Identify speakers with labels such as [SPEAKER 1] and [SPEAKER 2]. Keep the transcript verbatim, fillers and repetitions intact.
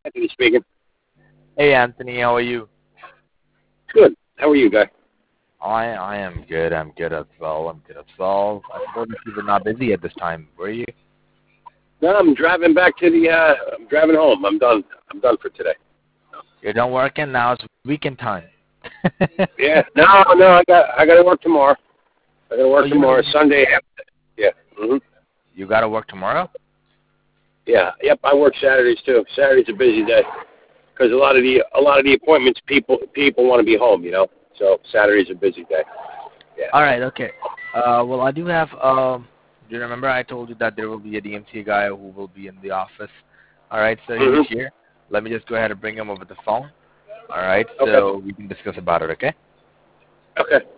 [SPEAKER 1] Anthony speaking.
[SPEAKER 2] Hey Anthony, how are you?
[SPEAKER 1] Good. How are you, guy?
[SPEAKER 2] I I am good. I'm good as well. I'm good as well. I suppose you were not busy at this time, were you?
[SPEAKER 1] No, I'm driving back to the. Uh, I'm driving home. I'm done. I'm done for today.
[SPEAKER 2] You're done working now. It's weekend time.
[SPEAKER 1] Yeah. No, no. I got. I got to work tomorrow. I got to
[SPEAKER 2] Oh,
[SPEAKER 1] work
[SPEAKER 2] you
[SPEAKER 1] tomorrow. Sunday. Yeah. Mhm.
[SPEAKER 2] you got to work tomorrow?
[SPEAKER 1] Yeah. Yep. I work Saturdays too. Saturday's a busy day because a lot of the a lot of the appointments people people want to be home. You know. So Saturday's a busy day. Yeah.
[SPEAKER 2] All right. Okay. Uh, well, I do have. Um, do you remember I told you that there will be a D M C guy who will be in the office? All right. So he's
[SPEAKER 1] Mhm.
[SPEAKER 2] here. Let me just go ahead and bring him over the phone. All right.
[SPEAKER 1] Okay.
[SPEAKER 2] So we can discuss about it. Okay.
[SPEAKER 1] Okay.